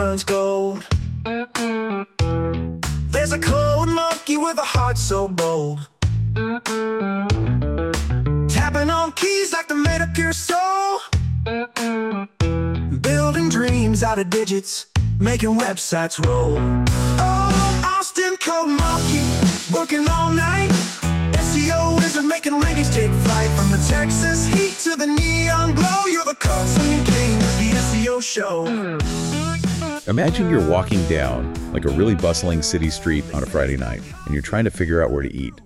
brunch gold. There's a cold monkey with a heart so bold, tapping on keys like they made up your soul, building dreams out of digits, making websites roll. Oh, Austin Code Monkey, working all night. SEO wizard making rankings take flight. From the Texas heat to the neon glow, you're the constant king of the SEO show. Imagine you're walking down like a really bustling city street on a Friday night, and you're trying to figure out where to eat.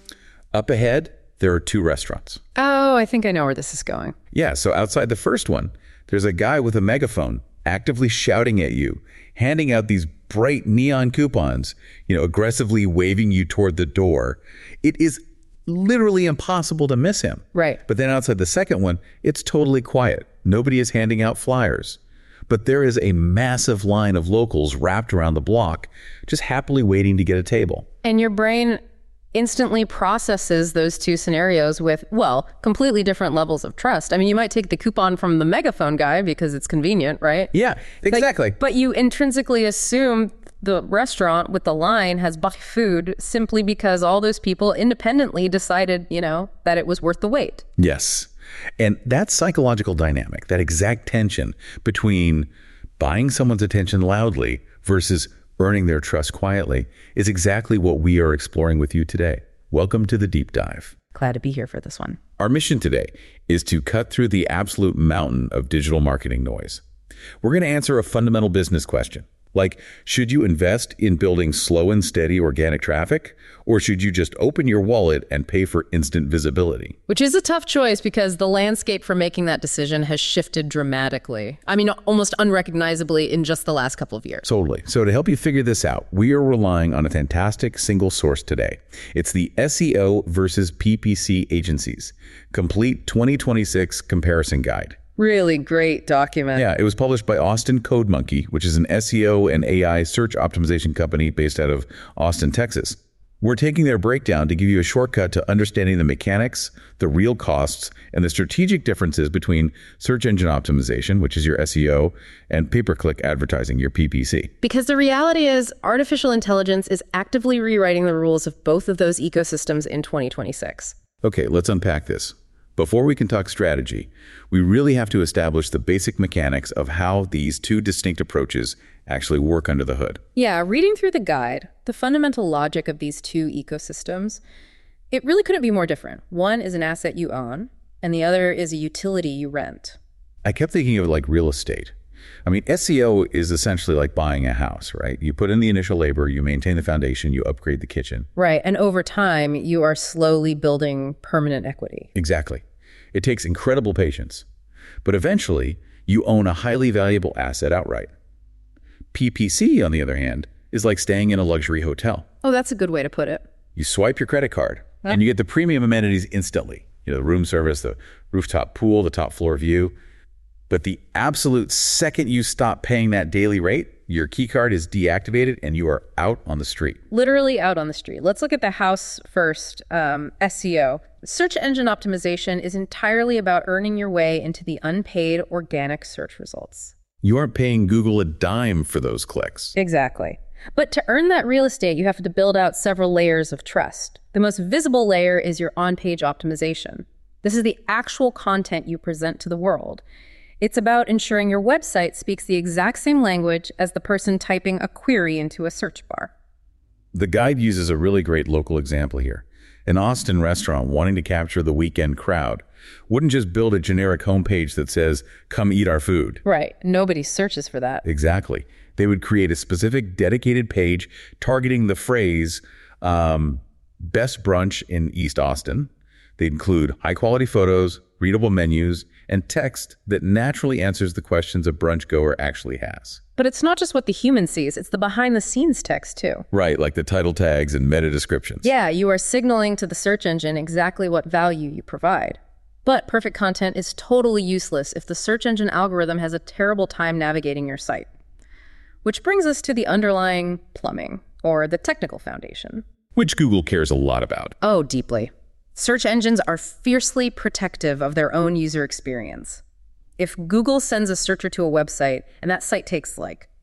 Up ahead, there are two restaurants. Oh, I think I know where this is going. Yeah, so outside the first one, there's a guy with a megaphone actively shouting at you, handing out these bright neon coupons, aggressively waving you toward the door. It is literally impossible to miss him. Right. But then outside the second one, it's totally quiet. Nobody is handing out flyers. But there is a massive line of locals wrapped around the block, just happily waiting to get a table. And your brain instantly processes those two scenarios with, completely different levels of trust. I mean, you might take the coupon from the megaphone guy because it's convenient, right? Yeah, exactly. But you intrinsically assume the restaurant with the line has bach food simply because all those people independently decided, that it was worth the wait. Yes. And that psychological dynamic, that exact tension between buying someone's attention loudly versus earning their trust quietly, is exactly what we are exploring with you today. Welcome to the Deep Dive. Glad to be here for this one. Our mission today is to cut through the absolute mountain of digital marketing noise. We're going to answer a fundamental business question. Like, should you invest in building slow and steady organic traffic, or should you just open your wallet and pay for instant visibility? Which is a tough choice because the landscape for making that decision has shifted dramatically. I mean, almost unrecognizably in just the last couple of years. Totally. So to help you figure this out, we are relying on a fantastic single source today. It's the SEO versus PPC agencies, complete 2026 comparison guide. Really great document. Yeah, it was published by Austin Code Monkey, which is an SEO and AI search optimization company based out of Austin, Texas. We're taking their breakdown to give you a shortcut to understanding the mechanics, the real costs, and the strategic differences between search engine optimization, which is your SEO, and pay-per-click advertising, your PPC. Because the reality is, artificial intelligence is actively rewriting the rules of both of those ecosystems in 2026. Okay, let's unpack this. Before we can talk strategy, we really have to establish the basic mechanics of how these two distinct approaches actually work under the hood. Yeah, reading through the guide, the fundamental logic of these two ecosystems, it really couldn't be more different. One is an asset you own, and the other is a utility you rent. I kept thinking of it like real estate. I mean, SEO is essentially like buying a house, right? You put in the initial labor, you maintain the foundation, you upgrade the kitchen. Right, and over time, you are slowly building permanent equity. Exactly. It takes incredible patience, but eventually you own a highly valuable asset outright. PPC, on the other hand, is like staying in a luxury hotel. Oh, that's a good way to put it. You swipe your credit card and you get the premium amenities instantly. The room service, the rooftop pool, the top floor view. But the absolute second you stop paying that daily rate, your key card is deactivated and you are out on the street. Literally out on the street. Let's look at the house first, SEO. Search engine optimization is entirely about earning your way into the unpaid organic search results. You aren't paying Google a dime for those clicks. Exactly. But to earn that real estate, you have to build out several layers of trust. The most visible layer is your on-page optimization. This is the actual content you present to the world. It's about ensuring your website speaks the exact same language as the person typing a query into a search bar. The guide uses a really great local example here. An Austin restaurant wanting to capture the weekend crowd wouldn't just build a generic homepage that says, "Come eat our food." Right. Nobody searches for that. Exactly. They would create a specific dedicated page targeting the phrase, best brunch in East Austin. They'd include high-quality photos, readable menus, and text that naturally answers the questions a brunch goer actually has. But it's not just what the human sees, it's the behind-the-scenes text too. Right, like the title tags and meta descriptions. Yeah, you are signaling to the search engine exactly what value you provide. But perfect content is totally useless if the search engine algorithm has a terrible time navigating your site. Which brings us to the underlying plumbing, or the technical foundation. Which Google cares a lot about. Oh, deeply. Search engines are fiercely protective of their own user experience. If Google sends a searcher to a website and that site takes like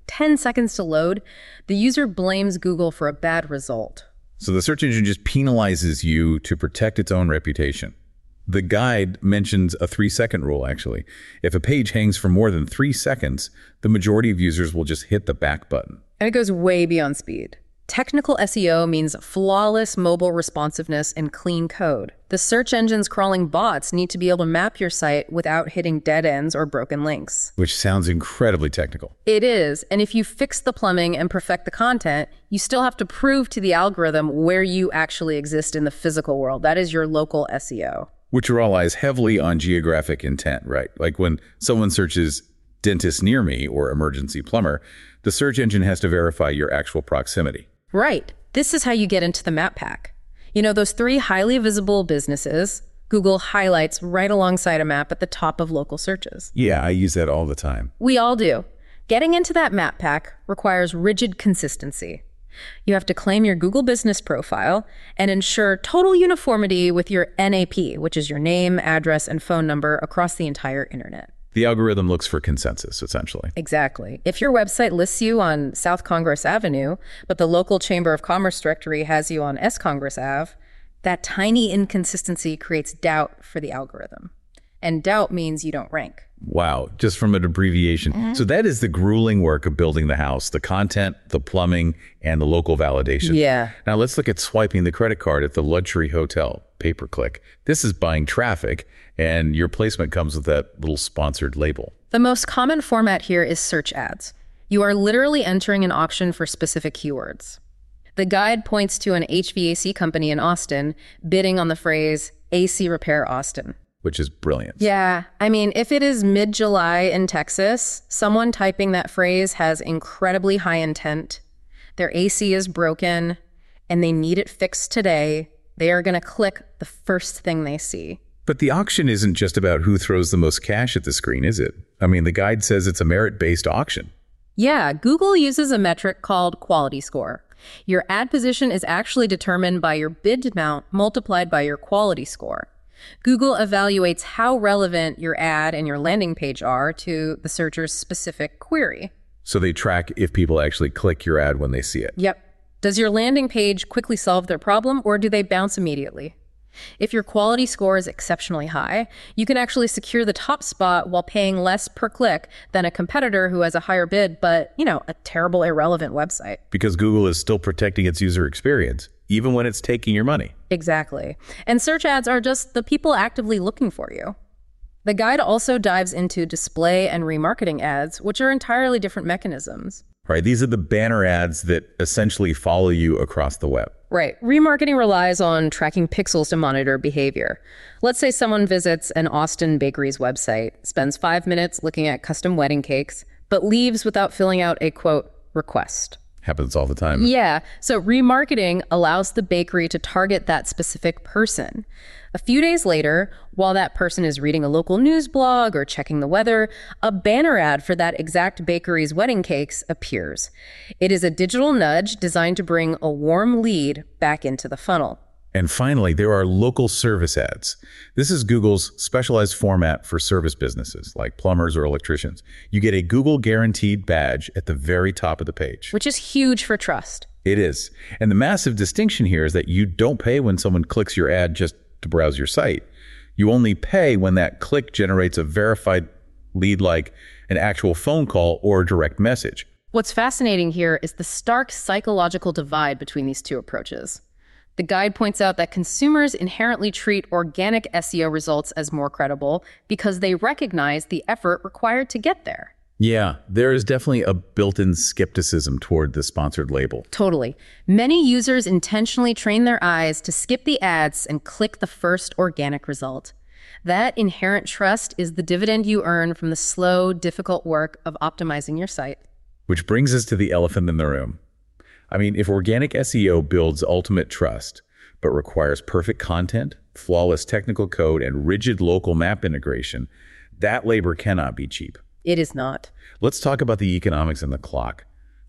10 seconds to load, the user blames Google for a bad result. So the search engine just penalizes you to protect its own reputation. The guide mentions a 3-second rule, actually. If a page hangs for more than 3 seconds, the majority of users will just hit the back button. And it goes way beyond speed. Technical SEO means flawless mobile responsiveness and clean code. The search engine's crawling bots need to be able to map your site without hitting dead ends or broken links. Which sounds incredibly technical. It is, and if you fix the plumbing and perfect the content, you still have to prove to the algorithm where you actually exist in the physical world. That is your local SEO. Which relies heavily on geographic intent, right? Like when someone searches dentist near me or emergency plumber, the search engine has to verify your actual proximity. Right. This is how you get into the map pack. You know, those 3 highly visible businesses, Google highlights right alongside a map at the top of local searches. Yeah, I use that all the time. We all do. Getting into that map pack requires rigid consistency. You have to claim your Google Business Profile and ensure total uniformity with your NAP, which is your name, address, and phone number across the entire internet. The algorithm looks for consensus, essentially. Exactly. If your website lists you on South Congress Avenue, but the local Chamber of Commerce directory has you on S Congress Ave, that tiny inconsistency creates doubt for the algorithm. And doubt means you don't rank. Wow, just from an abbreviation. So that is the grueling work of building the house, the content, the plumbing, and the local validation. Yeah. Now let's look at swiping the credit card at the luxury hotel, pay-per-click. This is buying traffic, and your placement comes with that little sponsored label. The most common format here is search ads. You are literally entering an auction for specific keywords. The guide points to an HVAC company in Austin bidding on the phrase AC Repair Austin. Which is brilliant. Yeah. I mean, if it is mid-July in Texas, someone typing that phrase has incredibly high intent. Their AC is broken and they need it fixed today. They are going to click the first thing they see. But the auction isn't just about who throws the most cash at the screen, is it? I mean, the guide says it's a merit-based auction. Yeah, Google uses a metric called quality score. Your ad position is actually determined by your bid amount multiplied by your quality score. Google evaluates how relevant your ad and your landing page are to the searcher's specific query. So they track if people actually click your ad when they see it. Yep. Does your landing page quickly solve their problem, or do they bounce immediately? If your quality score is exceptionally high, you can actually secure the top spot while paying less per click than a competitor who has a higher bid, but, a terrible, irrelevant website. Because Google is still protecting its user experience, even when it's taking your money. Exactly. And search ads are just the people actively looking for you. The guide also dives into display and remarketing ads, which are entirely different mechanisms. Right, these are the banner ads that essentially follow you across the web. Right. Remarketing relies on tracking pixels to monitor behavior. Let's say someone visits an Austin bakery's website, spends 5 minutes looking at custom wedding cakes, but leaves without filling out a, quote, request. Happens all the time. Yeah. So remarketing allows the bakery to target that specific person. A few days later, while that person is reading a local news blog or checking the weather, a banner ad for that exact bakery's wedding cakes appears. It is a digital nudge designed to bring a warm lead back into the funnel. And finally, there are local service ads. This is Google's specialized format for service businesses like plumbers or electricians. You get a Google guaranteed badge at the very top of the page. Which is huge for trust. It is. And the massive distinction here is that you don't pay when someone clicks your ad just to browse your site. You only pay when that click generates a verified lead like an actual phone call or direct message. What's fascinating here is the stark psychological divide between these two approaches. The guide points out that consumers inherently treat organic SEO results as more credible because they recognize the effort required to get there. Yeah, there is definitely a built-in skepticism toward the sponsored label. Totally. Many users intentionally train their eyes to skip the ads and click the first organic result. That inherent trust is the dividend you earn from the slow, difficult work of optimizing your site. Which brings us to the elephant in the room. I mean, if organic SEO builds ultimate trust, but requires perfect content, flawless technical code, and rigid local map integration, that labor cannot be cheap. It is not. Let's talk about the economics and the clock.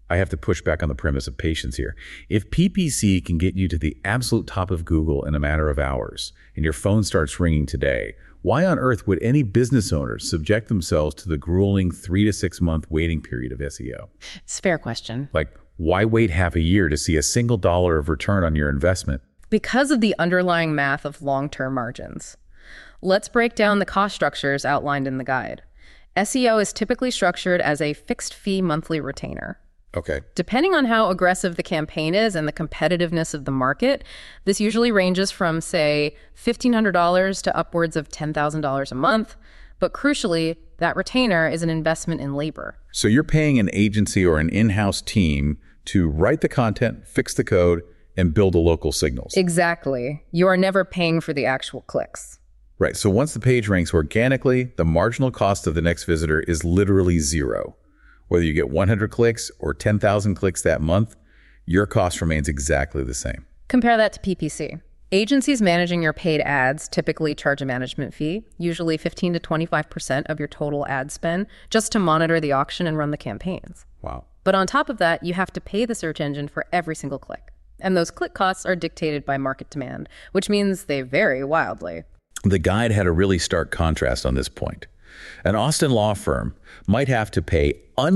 I have to push back on the premise of patience here. If PPC can get you to the absolute top of Google in a matter of hours, and your phone starts ringing today, why on earth would any business owners subject themselves to the grueling 3 to 6 month waiting period of SEO? It's a fair question. Like, why wait half a year to see a single dollar of return on your investment? Because of the underlying math of long-term margins. Let's break down the cost structures outlined in the guide. SEO is typically structured as a fixed fee monthly retainer. Okay. Depending on how aggressive the campaign is and the competitiveness of the market, this usually ranges from, say, $1,500 to upwards of $10,000 a month. But crucially, that retainer is an investment in labor. So you're paying an agency or an in-house team to write the content, fix the code, and build the local signals. Exactly. You are never paying for the actual clicks. Right. So once the page ranks organically, the marginal cost of the next visitor is literally zero. Whether you get 100 clicks or 10,000 clicks that month, your cost remains exactly the same. Compare that to PPC. Agencies managing your paid ads typically charge a management fee, usually 15 to 25% of your total ad spend, just to monitor the auction and run the campaigns. Wow. But on top of that, you have to pay the search engine for every single click. And those click costs are dictated by market demand, which means they vary wildly. The guide had a really stark contrast on this point. An Austin law firm might have to pay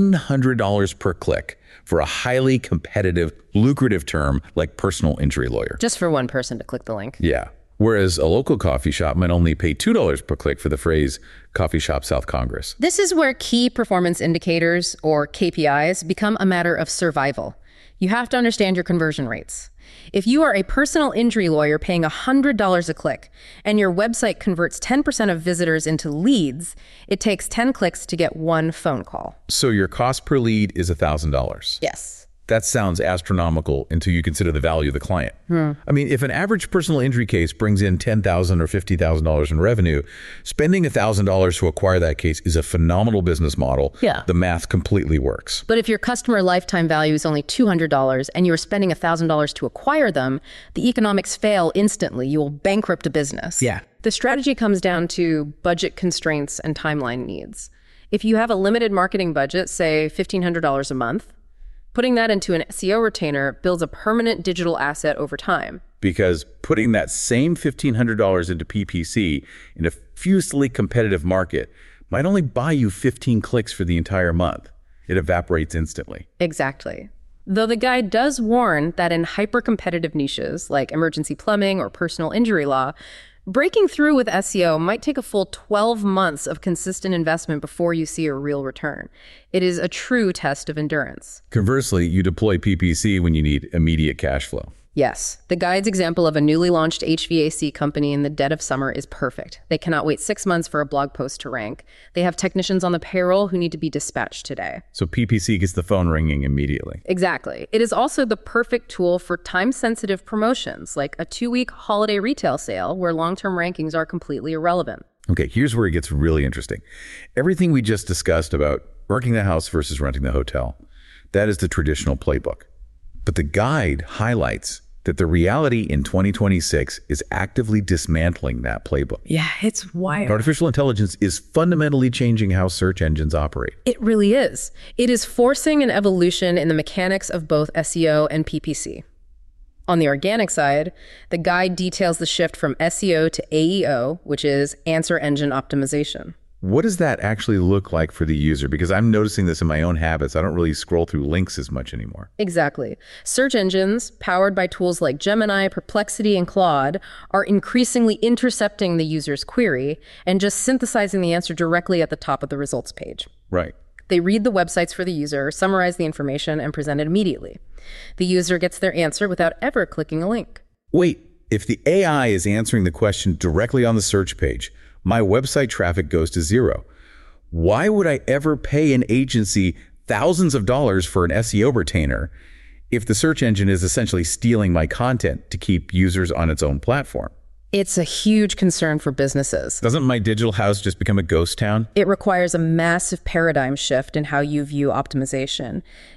$100 per click for a highly competitive, lucrative term like personal injury lawyer. Just for one person to click the link. Yeah. Whereas a local coffee shop might only pay $2 per click for the phrase Coffee Shop South Congress. This is where key performance indicators, or KPIs, become a matter of survival. You have to understand your conversion rates. If you are a personal injury lawyer paying $100 a click and your website converts 10% of visitors into leads, it takes 10 clicks to get one phone call. So your cost per lead is $1,000. Yes. That sounds astronomical until you consider the value of the client. I mean, if an average personal injury case brings in $10,000 or $50,000 in revenue, spending $1,000 to acquire that case is a phenomenal business model. Yeah. The math completely works. But if your customer lifetime value is only $200 and you're spending $1,000 to acquire them, the economics fail instantly. You will bankrupt a business. Yeah. The strategy comes down to budget constraints and timeline needs. If you have a limited marketing budget, say $1,500 a month, putting that into an SEO retainer builds a permanent digital asset over time. Because putting that same $1,500 into PPC in a fiercely competitive market might only buy you 15 clicks for the entire month. It evaporates instantly. Exactly. Though the guide does warn that in hyper-competitive niches like emergency plumbing or personal injury law, breaking through with SEO might take a full 12 months of consistent investment before you see a real return. It is a true test of endurance. Conversely, you deploy PPC when you need immediate cash flow. Yes, the guide's example of a newly launched HVAC company in the dead of summer is perfect. They cannot wait 6 months for a blog post to rank. They have technicians on the payroll who need to be dispatched today. So PPC gets the phone ringing immediately. Exactly. It is also the perfect tool for time-sensitive promotions, like a 2-week holiday retail sale where long-term rankings are completely irrelevant. Okay, here's where it gets really interesting. Everything we just discussed about working the house versus renting the hotel, that is the traditional playbook. But the guide highlights that the reality in 2026 is actively dismantling that playbook. Yeah, it's wild. Artificial intelligence is fundamentally changing how search engines operate. It really is. It is forcing an evolution in the mechanics of both SEO and PPC. On the organic side, the guide details the shift from SEO to AEO, which is answer engine optimization. What does that actually look like for the user? Because I'm noticing this in my own habits. I don't really scroll through links as much anymore. Exactly. Search engines, powered by tools like Gemini, Perplexity, and Claude, are increasingly intercepting the user's query and just synthesizing the answer directly at the top of the results page. Right. They read the websites for the user, summarize the information, and present it immediately. The user gets their answer without ever clicking a link. Wait, if the AI is answering the question directly on the search page, my website traffic goes to zero. Why would I ever pay an agency thousands of dollars for an SEO retainer if the search engine is essentially stealing my content to keep users on its own platform? It's a huge concern for businesses. Doesn't my digital house just become a ghost town? It requires a massive paradigm shift in how you view optimization.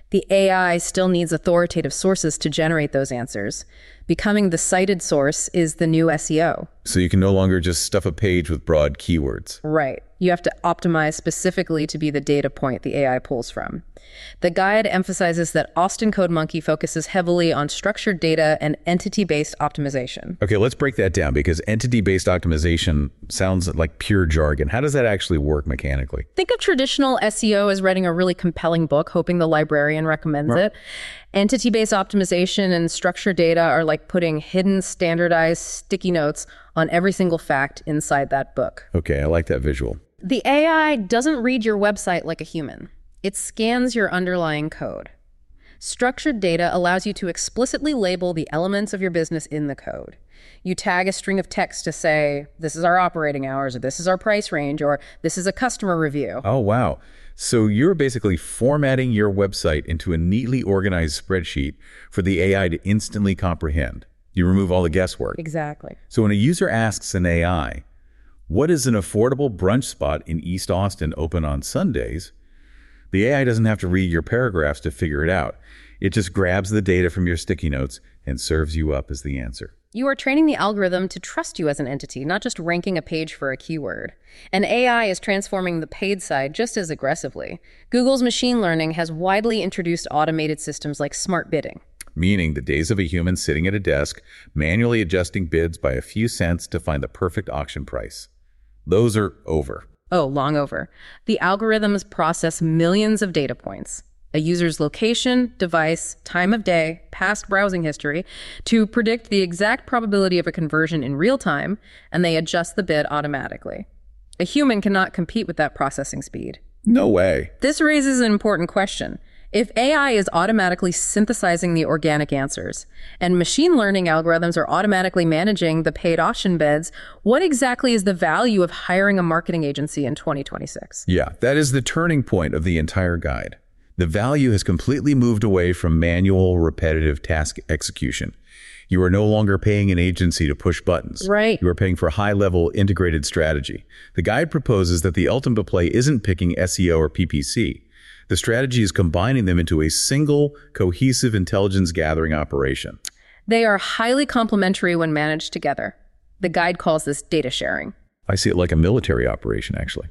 The AI still needs authoritative sources to generate those answers. Becoming the cited source is the new SEO. So you can no longer just stuff a page with broad keywords. Right. You have to optimize specifically to be the data point the AI pulls from. The guide emphasizes that Austin CodeMonkey focuses heavily on structured data and entity-based optimization. Okay, let's break that down because entity-based optimization sounds like pure jargon. How does that actually work mechanically? Think of traditional SEO as writing a really compelling book, hoping the librarian recommends it. Entity-based optimization and structured data are like putting hidden, standardized sticky notes on every single fact inside that book. Okay, I like that visual. The AI doesn't read your website like a human. It scans your underlying code. Structured data allows you to explicitly label the elements of your business in the code. You tag a string of text to say, this is our operating hours, or this is our price range, or this is a customer review. Oh, wow. So you're basically formatting your website into a neatly organized spreadsheet for the AI to instantly comprehend. You remove all the guesswork. Exactly. So when a user asks an AI, what is an affordable brunch spot in East Austin open on Sundays? The AI doesn't have to read your paragraphs to figure it out. It just grabs the data from your sticky notes and serves you up as the answer. You are training the algorithm to trust you as an entity, not just ranking a page for a keyword. And AI is transforming the paid side just as aggressively. Google's machine learning has widely introduced automated systems like smart bidding. Meaning the days of a human sitting at a desk, manually adjusting bids by a few cents to find the perfect auction price. Those are over. Oh, long over. The algorithms process millions of data points, a user's location, device, time of day, past browsing history, to predict the exact probability of a conversion in real time, and they adjust the bid automatically. A human cannot compete with that processing speed. No way. This raises an important question. If AI is automatically synthesizing the organic answers, and machine learning algorithms are automatically managing the paid auction bids, what exactly is the value of hiring a marketing agency in 2026? Yeah, that is the turning point of the entire guide. The value has completely moved away from manual, repetitive task execution. You are no longer paying an agency to push buttons. Right. You are paying for high-level integrated strategy. The guide proposes that the ultimate play isn't picking SEO or PPC. The strategy is combining them into a single, cohesive intelligence gathering operation. They are highly complementary when managed together. The guide calls this data sharing. I see it like a military operation, actually.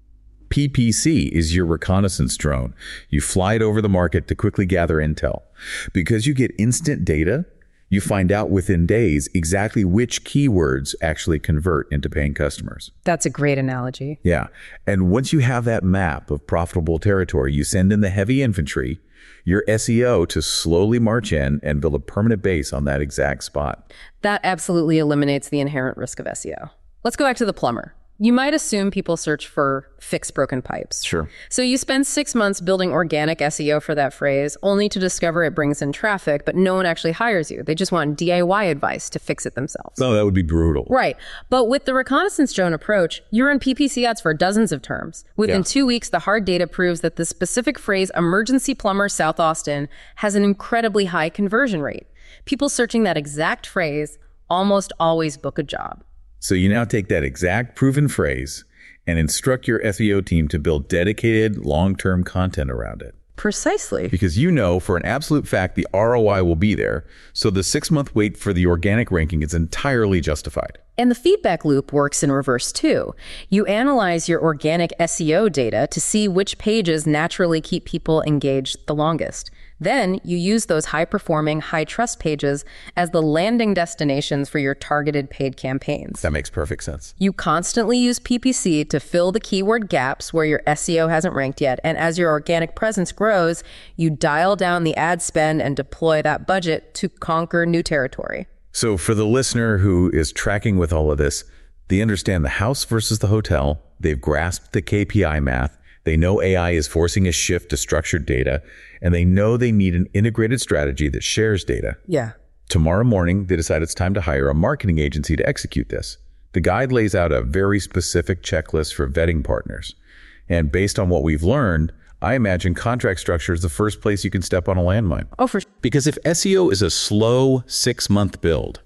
PPC is your reconnaissance drone. You fly it over the market to quickly gather intel. Because you get instant data, you find out within days exactly which keywords actually convert into paying customers. That's a great analogy. Yeah. And once you have that map of profitable territory, you send in the heavy infantry, your SEO, to slowly march in and build a permanent base on that exact spot. That absolutely eliminates the inherent risk of SEO. Let's go back to the plumber. You might assume people search for fix broken pipes. Sure. So you spend 6 months building organic SEO for that phrase, only to discover it brings in traffic, but no one actually hires you. They just want DIY advice to fix it themselves. No, that would be brutal. Right. But with the reconnaissance drone approach, you run PPC ads for dozens of terms. Within 2 weeks, the hard data proves that the specific phrase emergency plumber South Austin has an incredibly high conversion rate. People searching that exact phrase almost always book a job. So you now take that exact proven phrase and instruct your SEO team to build dedicated long-term content around it. Precisely. Because you know for an absolute fact the ROI will be there, so the 6-month wait for the organic ranking is entirely justified. And the feedback loop works in reverse too. You analyze your organic SEO data to see which pages naturally keep people engaged the longest. Then you use those high-performing, high-trust pages as the landing destinations for your targeted paid campaigns. That makes perfect sense. You constantly use PPC to fill the keyword gaps where your SEO hasn't ranked yet. And as your organic presence grows, you dial down the ad spend and deploy that budget to conquer new territory. So for the listener who is tracking with all of this, they understand the house versus the hotel. They've grasped the KPI math. They know AI is forcing a shift to structured data, and they know they need an integrated strategy that shares data. Yeah. Tomorrow morning, they decide it's time to hire a marketing agency to execute this. The guide lays out a very specific checklist for vetting partners. And based on what we've learned, I imagine contract structure is the first place you can step on a landmine. Oh, for sure. Because if SEO is a slow 6-month build,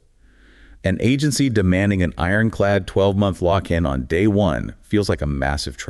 an agency demanding an ironclad 12-month lock-in on day one feels like a massive trap.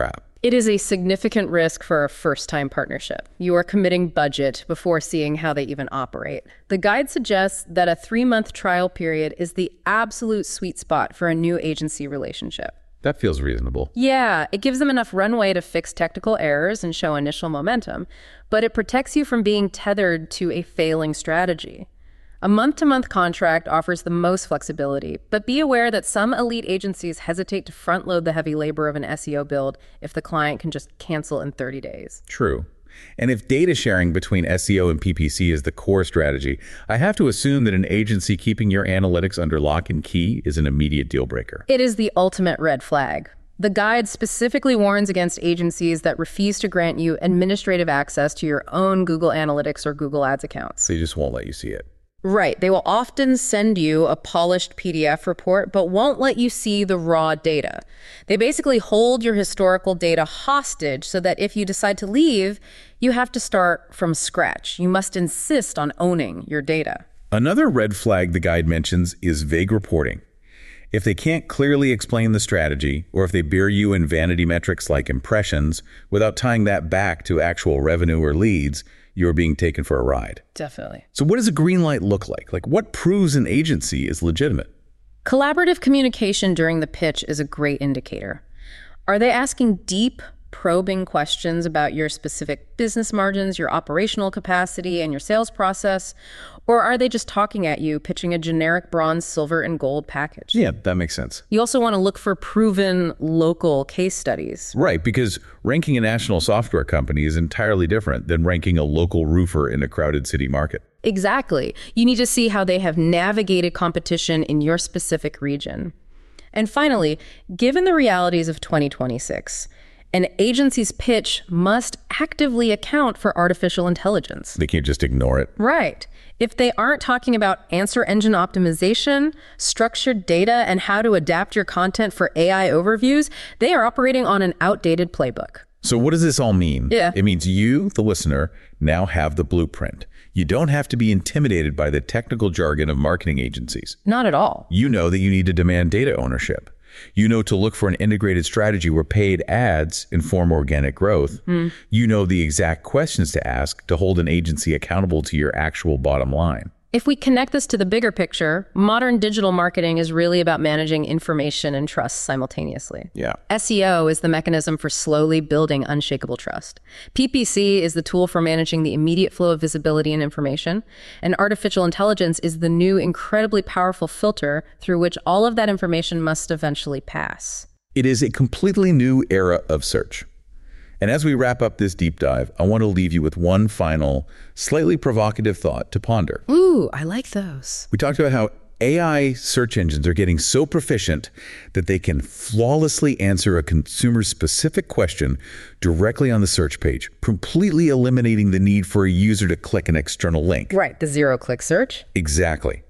It is a significant risk for a first-time partnership. You are committing budget before seeing how they even operate. The guide suggests that a 3-month trial period is the absolute sweet spot for a new agency relationship. That feels reasonable. Yeah, it gives them enough runway to fix technical errors and show initial momentum, but it protects you from being tethered to a failing strategy. A month-to-month contract offers the most flexibility, but be aware that some elite agencies hesitate to front-load the heavy labor of an SEO build if the client can just cancel in 30 days. True. And if data sharing between SEO and PPC is the core strategy, I have to assume that an agency keeping your analytics under lock and key is an immediate deal breaker. It is the ultimate red flag. The guide specifically warns against agencies that refuse to grant you administrative access to your own Google Analytics or Google Ads accounts. They just won't let you see it. Right. They will often send you a polished PDF report, but won't let you see the raw data. They basically hold your historical data hostage so that if you decide to leave, you have to start from scratch. You must insist on owning your data. Another red flag the guide mentions is vague reporting. If they can't clearly explain the strategy, or if they bury you in vanity metrics like impressions without tying that back to actual revenue or leads, you're being taken for a ride. Definitely. So what does a green light look like? Like, what proves an agency is legitimate? Collaborative communication during the pitch is a great indicator. Are they asking deep, probing questions about your specific business margins, your operational capacity, and your sales process? Or are they just talking at you, pitching a generic bronze, silver, and gold package? Yeah, that makes sense. You also want to look for proven local case studies. Right, because ranking a national software company is entirely different than ranking a local roofer in a crowded city market. Exactly. You need to see how they have navigated competition in your specific region. And finally, given the realities of 2026, an agency's pitch must actively account for artificial intelligence. They can't just ignore it. Right. If they aren't talking about answer engine optimization, structured data, and how to adapt your content for AI overviews, they are operating on an outdated playbook. So what does this all mean? Yeah. It means you, the listener, now have the blueprint. You don't have to be intimidated by the technical jargon of marketing agencies. Not at all. You know that you need to demand data ownership. You know to look for an integrated strategy where paid ads inform organic growth. You know the exact questions to ask to hold an agency accountable to your actual bottom line. If we connect this to the bigger picture, modern digital marketing is really about managing information and trust simultaneously. Yeah. SEO is the mechanism for slowly building unshakable trust. PPC is the tool for managing the immediate flow of visibility and information. And artificial intelligence is the new, incredibly powerful filter through which all of that information must eventually pass. It is a completely new era of search. And as we wrap up this deep dive, I want to leave you with one final, slightly provocative thought to ponder. Ooh, I like those. We talked about how AI search engines are getting so proficient that they can flawlessly answer a consumer's specific question directly on the search page, completely eliminating the need for a user to click an external link. Right, the zero-click search. Exactly.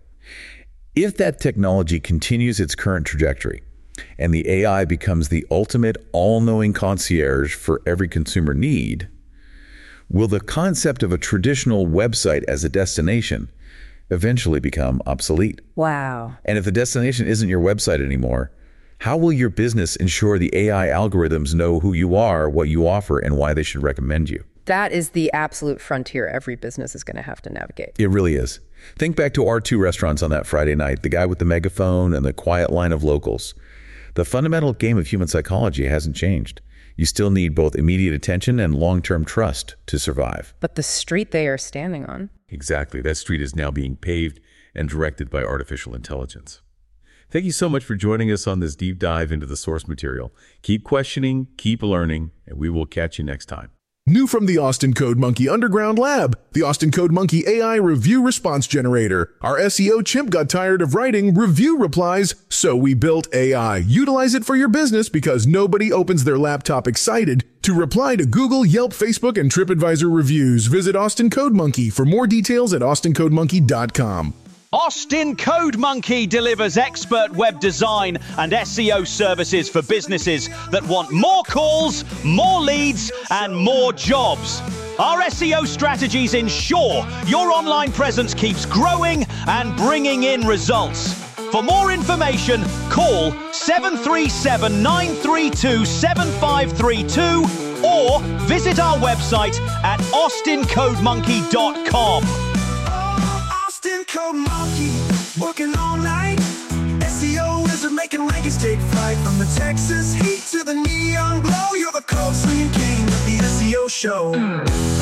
If that technology continues its current trajectory, and the AI becomes the ultimate all-knowing concierge for every consumer need, will the concept of a traditional website as a destination eventually become obsolete? Wow. And if the destination isn't your website anymore, how will your business ensure the AI algorithms know who you are, what you offer, and why they should recommend you? That is the absolute frontier every business is going to have to navigate. It really is. Think back to our two restaurants on that Friday night, the guy with the megaphone and the quiet line of locals. The fundamental game of human psychology hasn't changed. You still need both immediate attention and long-term trust to survive. But the street they are standing on. Exactly. That street is now being paved and directed by artificial intelligence. Thank you so much for joining us on this deep dive into the source material. Keep questioning, keep learning, and we will catch you next time. New from the Austin Code Monkey Underground Lab, the Austin Code Monkey AI Review Response Generator. Our SEO chimp got tired of writing review replies, so we built AI. Utilize it for your business because nobody opens their laptop excited to reply to Google, Yelp, Facebook, and TripAdvisor reviews. Visit Austin Code Monkey for more details at austincodemonkey.com. Austin Code Monkey delivers expert web design and SEO services for businesses that want more calls, more leads, and more jobs. Our SEO strategies ensure your online presence keeps growing and bringing in results. For more information, call 737-932-7532 or visit our website at austincodemonkey.com. Austin Code Monkey, working all night. SEO wizard making rankings take flight. From the Texas heat to the neon glow, you're the code swinging king of the SEO show.